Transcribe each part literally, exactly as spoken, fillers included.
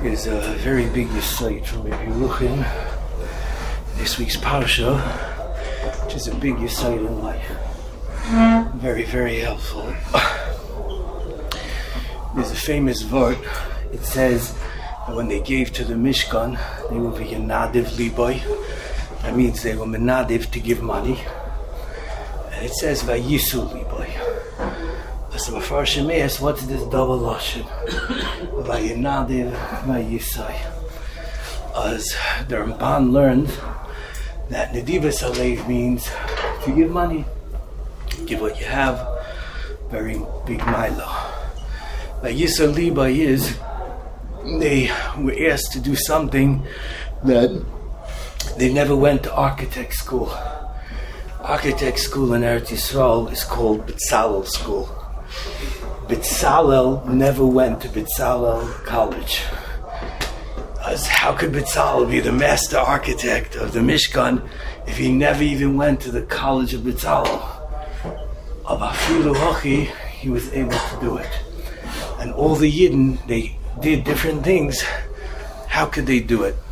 is a very big yesod from Rabbi Yeruchim. This week's parsha, which is a big yesod in life. Very, very helpful. There's a famous vort. It says that when they gave to the Mishkan, they were v'yanadiv liboy. That means they were menadiv to give money. And it says vayisu liboy. So Mefarshim asks, what's this double lashon? Vayanadiv, vayisai. As the Ramban learned that Nedivas Alev means to give money. Give what you have. Very big milah. Vayisa liba is they were asked to do something that they never went to architect school. Architect school in Eretz Yisrael is called B'Tzalel school. B'Tzalel never went to B'Tzalel college. As how could B'Tzalel be the master architect of the Mishkan if he never even went to the college of B'Tzalel? Of Afilu Hochi, he was able to do it. And all the Yidden, they did different things. How could they do it?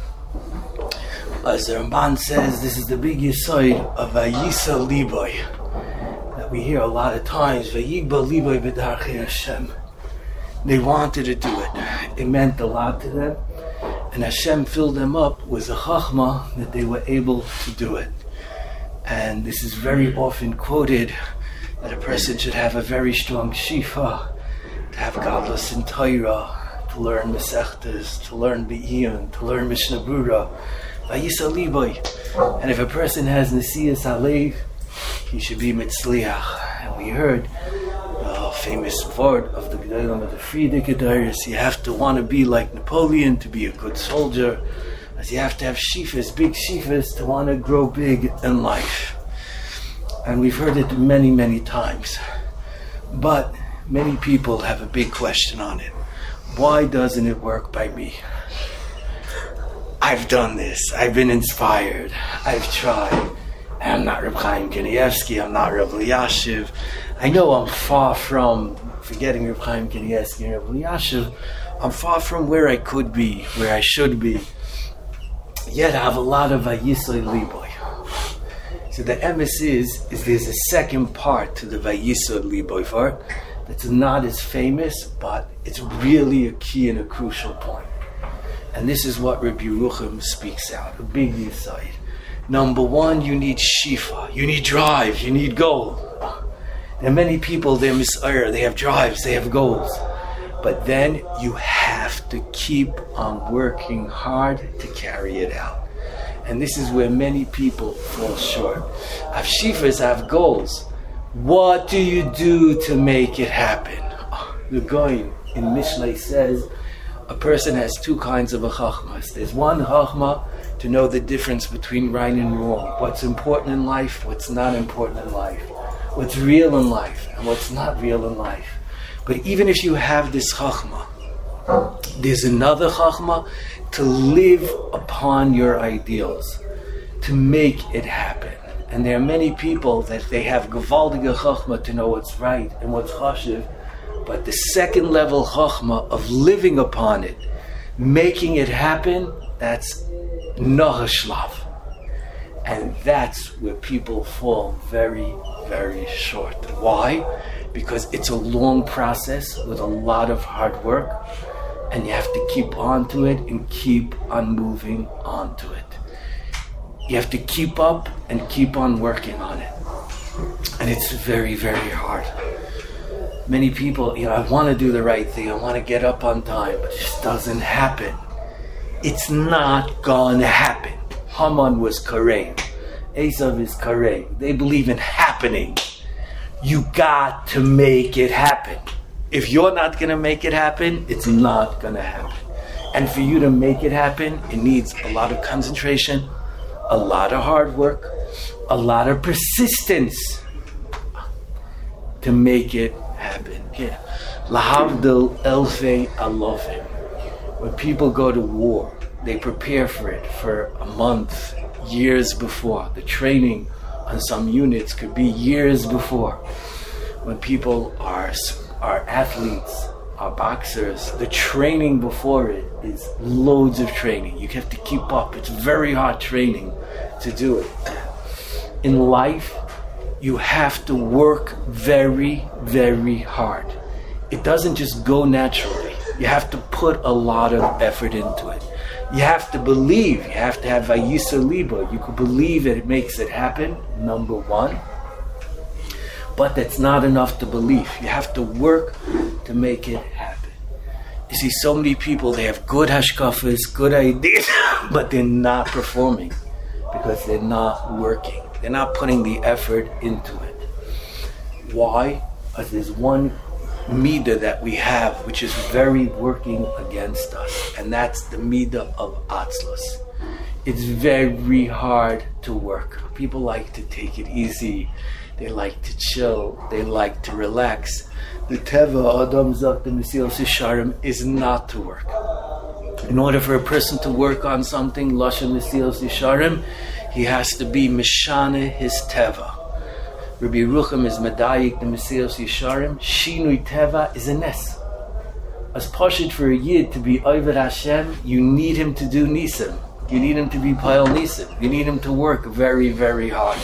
As the Ramban says, this is the big yesod of Vayisa Liboy that we hear a lot of times. Vayigba Liboy b'darchei Hashem. They wanted to do it. It meant a lot to them, and Hashem filled them up with a chachma that they were able to do it. And this is very often quoted that a person should have a very strong shifa, to have godless in Torah, to learn Masechtas, to learn Be'iyun, to learn Mishnah Brura. Vayisa Liboy. And if a person has Nesiyas Alev, he should be Mitzliach. And we heard the famous word of the Gedolim of the Frierdiker Dairis, you have to want to be like Napoleon to be a good soldier, as you have to have shifas, big shifas, to want to grow big in life. And we've heard it many, many times. But many people have a big question on it. Why doesn't it work by me? I've done this. I've been inspired. I've tried. I'm not Reb Chaim Kanievsky. I'm not Reb Elyashiv. I know I'm far from, forgetting Reb Chaim Kanievsky and Reb Elyashiv, I'm far from where I could be, where I should be. Yet I have a lot of Vayisai Liboy. So the emes is, is there's a second part to the Vayisai Liboy part that's not as famous, but it's really a key and a crucial point. And this is what Rabbi Yeruchim speaks out, a big insight. Number one, you need shifa, you need drive, you need goal. There are many people, they're misayr, they have drives, they have goals. But then you have to keep on working hard to carry it out. And this is where many people fall short. I have shifas, I have goals. What do you do to make it happen? The Goyin in Mishlei says, a person has two kinds of a chachmas. There's one chachma to know the difference between right and wrong. What's important in life, what's not important in life. What's real in life, and what's not real in life. But even if you have this chachma, there's another chachma to live upon your ideals, to make it happen. And there are many people that they have gewaldige chachma to know what's right and what's chashiv, but the second level chachma of living upon it, making it happen, that's nachashlav. And that's where people fall very, very short. Why? Because it's a long process with a lot of hard work, and you have to keep on to it and keep on moving on to it. You have to keep up and keep on working on it. And it's very, very hard. Many people, you know, I want to do the right thing, I want to get up on time, but it just doesn't happen. It's not going to happen. Haman was Kareim. Esav is Kareim. They believe in happening. You got to make it happen. If you're not going to make it happen, it's not going to happen. And for you to make it happen, it needs a lot of concentration, a lot of hard work, a lot of persistence to make it happen. Yeah. Lahavdil elfei alovim. When people go to war, they prepare for it for a month, years before. The training on some units could be years before. When people are are athletes, are boxers. The training before it is loads of training. You have to keep up. It's very hard training to do it. In life, you have to work very, very hard. It doesn't just go naturally. You have to put a lot of effort into it. You have to believe. You have to have vayisa liba. You can believe that it makes it happen, number one. But that's not enough to believe. You have to work to make it happen. You see, so many people, they have good hashkafas, good ideas, but they're not performing because they're not working. They're not putting the effort into it. Why? Because there's one midah that we have which is very working against us, and that's the midah of atzlus. It's very hard to work. People like to take it easy. They like to chill. They like to relax. The teva adam zak the Mesilas Yesharim is not to work. In order for a person to work on something, lashon Mesilas Yesharim, he has to be mishane his teva. Rabbi Yerucham is medayik the Mesilas Yesharim. Shinui teva is a nes. As pashut for a yid to be oved Hashem, you need him to do nisim. You need him to be payal nisim. You need him to work very, very hard.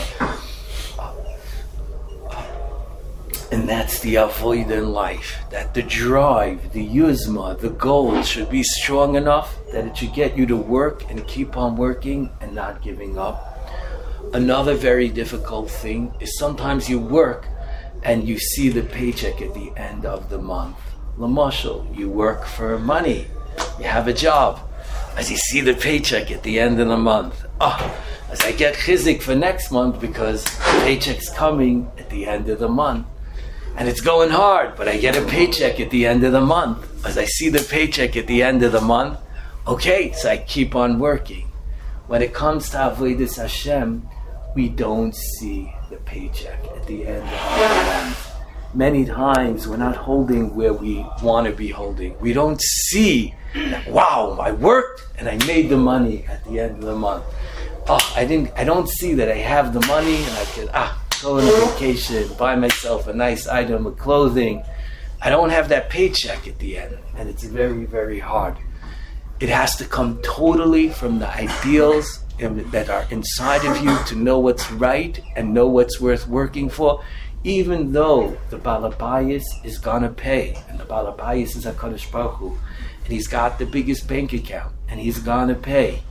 And that's the avoid in life, that the drive, the yuzma, the goal should be strong enough that it should get you to work and keep on working and not giving up. Another very difficult thing is sometimes you work and you see the paycheck at the end of the month. Lamashal, you work for money, you have a job. As you see the paycheck at the end of the month, oh, as I get chizik for next month because the paycheck's coming at the end of the month. And it's going hard, but I get a paycheck at the end of the month. As I see the paycheck at the end of the month, okay, so I keep on working. When it comes to Avodas Hashem, we don't see the paycheck at the end of the month. Many times we're not holding where we want to be holding. We don't see that, wow, I worked and I made the money at the end of the month. Oh, I didn't. I don't see that I have the money and I can, ah, go on a vacation, buy myself a nice item of clothing. I don't have that paycheck at the end, and it's very, very hard. It has to come totally from the ideals that are inside of you to know what's right and know what's worth working for, even though the Balabayas is gonna pay, and the Balabayas is HaKadosh Baruch Hu, and he's got the biggest bank account, and he's gonna pay.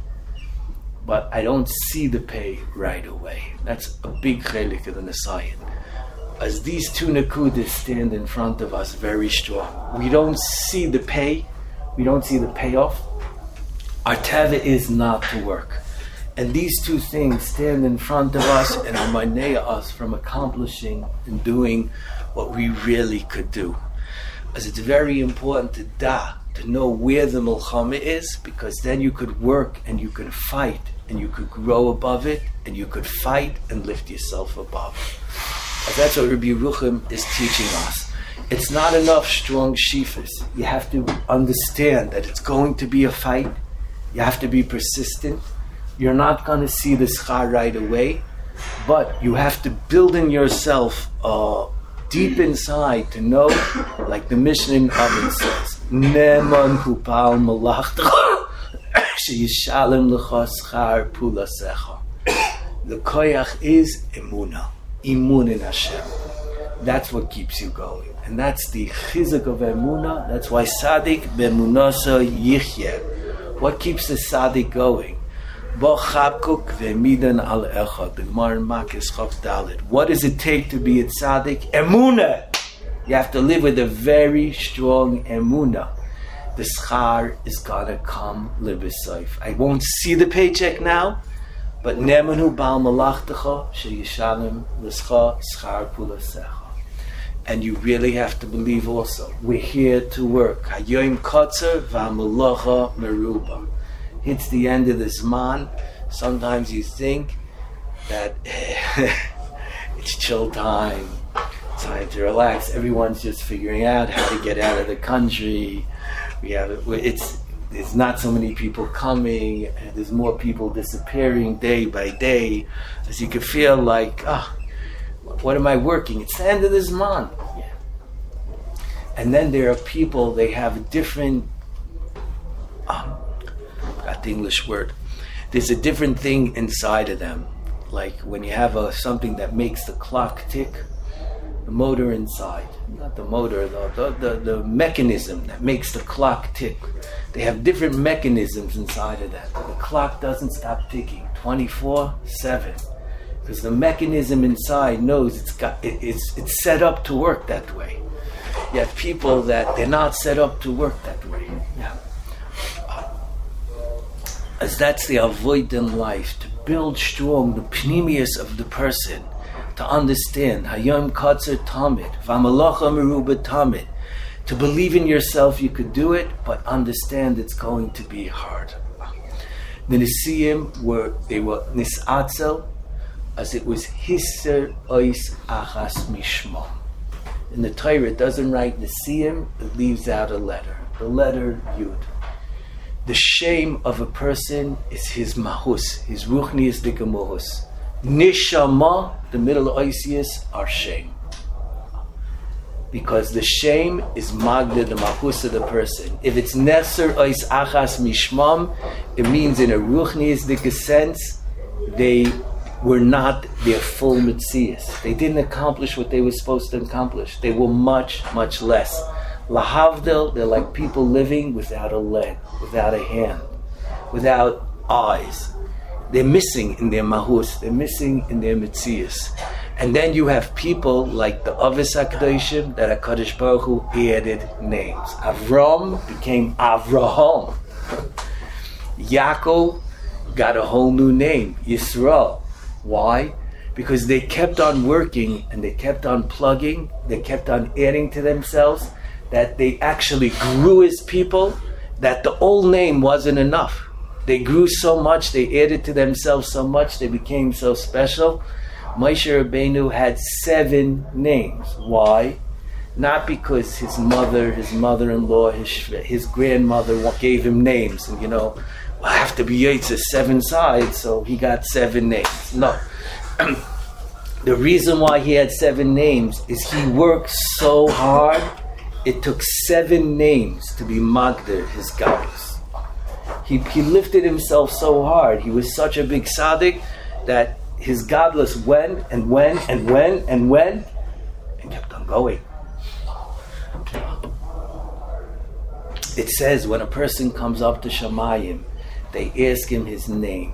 But I don't see the pay right away. That's a big chelik of the Nisayan. As these two nakudas stand in front of us very strong, we don't see the pay, we don't see the payoff. Our teva is not to work. And these two things stand in front of us and are manea us from accomplishing and doing what we really could do. As it's very important to da, to know where the milchama is, because then you could work and you could fight and you could grow above it and you could fight and lift yourself above. And that's what Rabbi Yerucham is teaching us. It's not enough strong shifas. You have to understand that it's going to be a fight. You have to be persistent. You're not going to see the schar right away, but you have to build in yourself uh, deep inside to know, like the Mishnah in Avin says, Neman hupal malachta sheyishalem lecha schar pulasecha. The koyach is emunah, imun in Hashem. That's what keeps you going, and that's the chizuk of emunah. That's why tzaddik bemunasa yichyeh. What keeps the tzaddik going? The Gemara in Makis Chav Dalet. What does it take to be a tzaddik? Emunah. You have to live with a very strong emunah. The schar is gonna come libisayf. I won't see the paycheck now, but nemanu bal malachtecha sheyishalem l'scha schar pulasecha. And you really have to believe also. We're here to work. Hayoim kotzer v'amalacha meruba. It's the end of the Zman. Sometimes you think that it's chill time, time to relax. Everyone's just figuring out how to get out of the country. We have it's there's not so many people coming, and there's more people disappearing day by day. As you can feel like, ah, oh, what am I working? It's the end of the Zman. Yeah. And then there are people, they have a different, um, I forgot the English word. There's a different thing inside of them. Like when you have a, something that makes the clock tick, the motor inside, not the motor, the, the, the, the mechanism that makes the clock tick. They have different mechanisms inside of that. The clock doesn't stop ticking twenty-four seven. Because the mechanism inside knows it's got it, it's it's set up to work that way. You have people that they're not set up to work that way. Yeah. As that's the avoid in life, to build strong the pneumius of the person, to understand Hayom Katzer Tamid, V'amalacha Meruba Tamid, to believe in yourself you could do it, but understand it's going to be hard. The Nesiim were they were Nisatzel, as it was Hisser Ois Achas Mishma. In the Torah, it doesn't write Nesiim, it leaves out a letter. The letter Yud. The shame of a person is his mahus, his ruchnius dikamuhus. Nishama, the middle oisius, are shame. Because the shame is magda, the mahus of the person. If it's neser ois achas mishmam, it means in a ruchnius dika sense, they were not their full mitzias. They didn't accomplish what they were supposed to accomplish. They were much, much less. Lahavdil, they're like people living without a leg, without a hand, without eyes. They're missing in their mahus, they're missing in their mitzias. And then you have people like the Avis HaKadoshim that HaKadosh Baruch Hu added names. Avram became Avraham. Yaakov got a whole new name, Yisrael. Why? Because they kept on working and they kept on plugging, they kept on adding to themselves, that they actually grew as people, that the old name wasn't enough. They grew so much, they added to themselves so much, they became so special. Moshe Rabbeinu had seven names. Why? Not because his mother, his mother-in-law, his, his grandmother gave him names, and you know, well, I have to be Yitzhak seven sides, so he got seven names. No. The reason why he had seven names is he worked so hard. It took seven names to be Magder, his goddess. He, he lifted himself so hard. He was such a big tzaddik that his godless went and went and went and went and kept on going. It says when a person comes up to Shamayim, they ask him his name.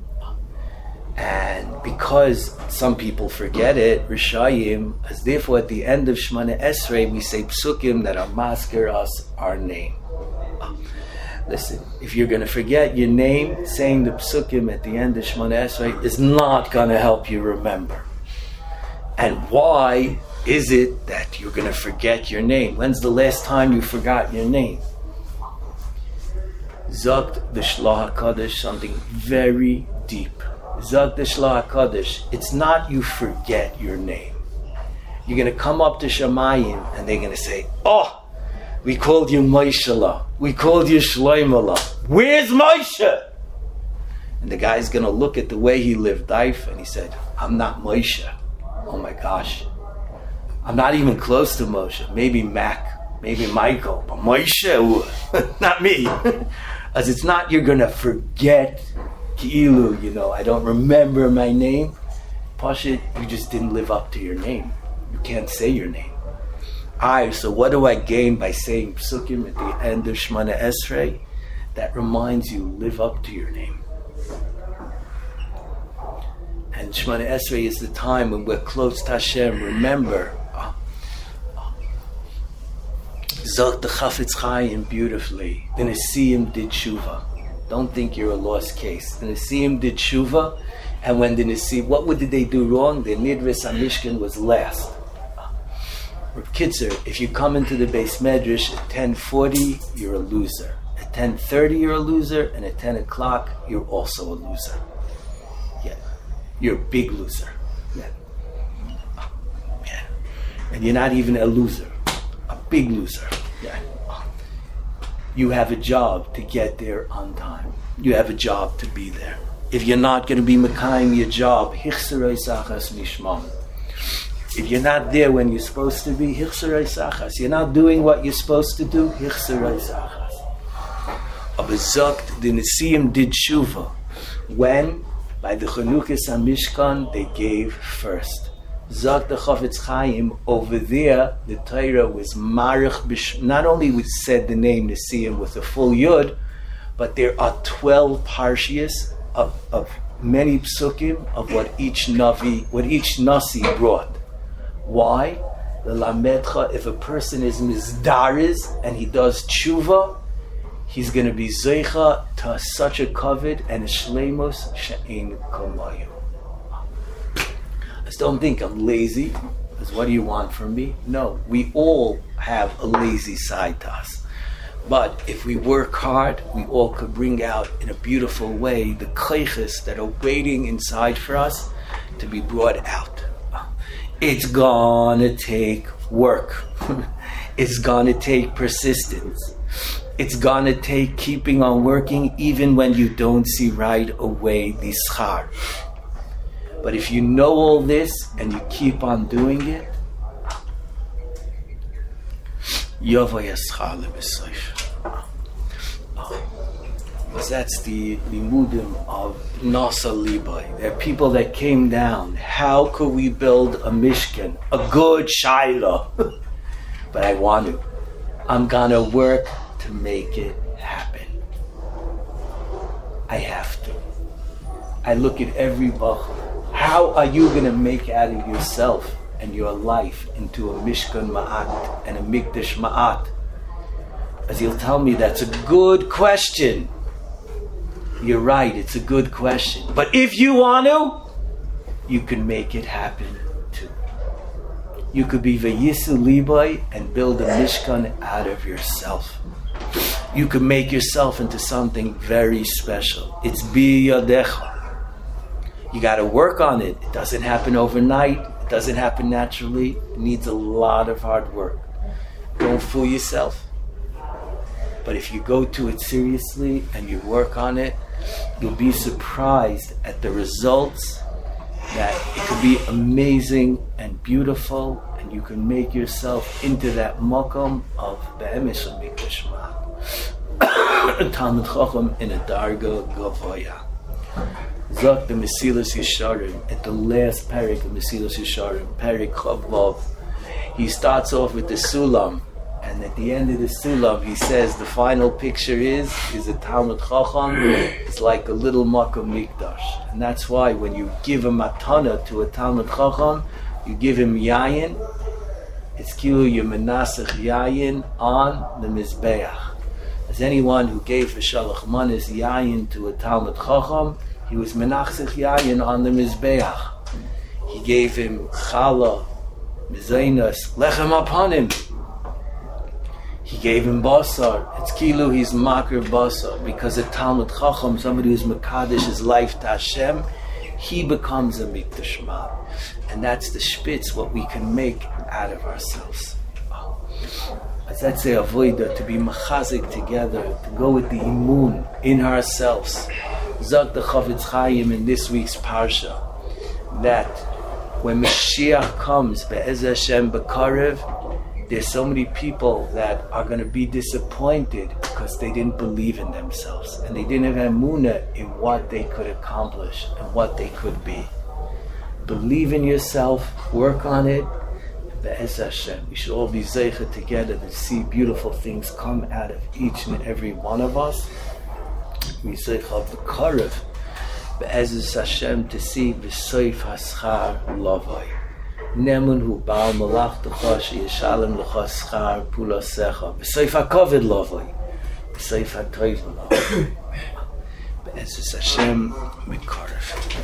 And because some people forget it, Rishayim, as therefore at the end of Shemana Esrei, we say psukim that are masker us our name. Listen, if you're going to forget your name, saying the psukim at the end of Shemana Esrei is not going to help you remember. And why is it that you're going to forget your name? When's the last time you forgot your name? Zogt the Shloah HaKadosh something very deep. Zog the Shloah HaKadosh, it's not you forget your name. You're going to come up to Shamayim and they're going to say, oh, we called you Moshe, we called you Shloimeh. Where's Moshe? And the guy's going to look at the way he lived life and he said, I'm not Moshe. Oh my gosh. I'm not even close to Moshe. Maybe Mac, maybe Michael, but Moshe, not me. As it's not you're going to forget Ki'ilu, you know, I don't remember my name. Pashit, you just didn't live up to your name. You can't say your name. I, so what do I gain by saying psukim at the end of Shemana Esrei? That reminds you, live up to your name. And Shemana Esrei is the time when we're close to Hashem. Remember, Zot the Chafetz Chaim beautifully. The Nesiim did tshuva. Don't think you're a lost case. The Nesiim did tshuva, and when the Nesiim, what did they do wrong? The Nidris HaMishkan was last. Kitzer, if you come into the Beis Medrash at ten forty, you're a loser. At ten thirty, you're a loser, and at ten o'clock, you're also a loser. Yeah, you're a big loser. Yeah. Yeah. And you're not even a loser, a big loser. Yeah. You have a job to get there on time. You have a job to be there. If you're not going to be Mekayim your job, Hichserei Sachas Mishmam. If you're not there when you're supposed to be, hichserai sachas. You're not doing what you're supposed to do, hichserai sachas. Aber sagt, the Nesiim did tshuva. When? By the Chanukas HaMishkan, they gave first. Zok the Chofetz Chaim, over there, the Torah was marich, not only we said the name Nesiim with a full yud, but there are twelve parshias of, of many psukim of what each navi, what each nasi brought. Why? The lamedcha, if a person is mizdariz and he does tshuva, he's going to be zeicha to such a kavod and a shleimus she'ein kamayu. Just don't think I'm lazy, because what do you want from me? No, we all have a lazy side to us. But if we work hard, we all could bring out in a beautiful way the koiches that are waiting inside for us to be brought out. It's gonna take work. It's gonna take persistence. It's gonna take keeping on working even when you don't see right away the schar. But if you know all this and you keep on doing it, Yovay Eschal B'Seif. Because that's the limudim of Nasa Libai. There are people that came down. How could we build a mishkan, a good shaila? But I want to. I'm gonna work to make it happen. I have to. I look at every bachur. How are you gonna make out of yourself and your life into a mishkan ma'at and a mikdash ma'at? As you'll tell me, that's a good question. You're right, it's a good question. But if you want to, you can make it happen too. You could be Vayisu Libai and build a mishkan out of yourself. You could make yourself into something very special. It's biyadecha. You got to work on it. It doesn't happen overnight. It doesn't happen naturally. It needs a lot of hard work. Don't fool yourself. But if you go to it seriously and you work on it, you'll be surprised at the results, that it could be amazing and beautiful, and you can make yourself into that makom of be'emes mikdash ma'at. Talmud Chacham in a darga gavoya. Zok the Mesilas Yesharim, at the last parak of Mesilas Yesharim, parak Chavav, he starts off with the Sulam, and at the end of the Sulam, he says the final picture is is a Talmud Chacham. It's like a little Makom Mikdash, and that's why when you give a matana to a Talmud Chacham, you give him yayin. It's kilu you menasech yayin on the mizbeach. As anyone who gave a shalach manis yayin to a Talmud Chacham, he was menachzich yayin on the mizbeach. He gave him challah, mizainas, lechem upon him. He gave him basar. It's kilu, he's makir basar. Because a Talmud Chacham, somebody who's mekadesh his life to Hashem, he becomes a mikdash ma'at. And that's the spitz, what we can make out of ourselves. As that's a avoida, to be machazik together, to go with the imun in ourselves. Zok the Chofetz Chaim in this week's parsha, that when Mashiach comes, be'ez Hashem b'karev, there's so many people that are going to be disappointed because they didn't believe in themselves and they didn't have emunah in what they could accomplish and what they could be. Believe in yourself, work on it. Be'ez Hashem, we should all be zeicha together to see beautiful things come out of each and every one of us. We zeicha of the karev, be'ez Hashem, to see v'soif haschar lavai. Nemun hu ba'al malachtacha sheyeshalem lecha schar pulasecha v'soif hakoved lavai v'soif hatoiv lavai. Be'ez Hashem mikarev.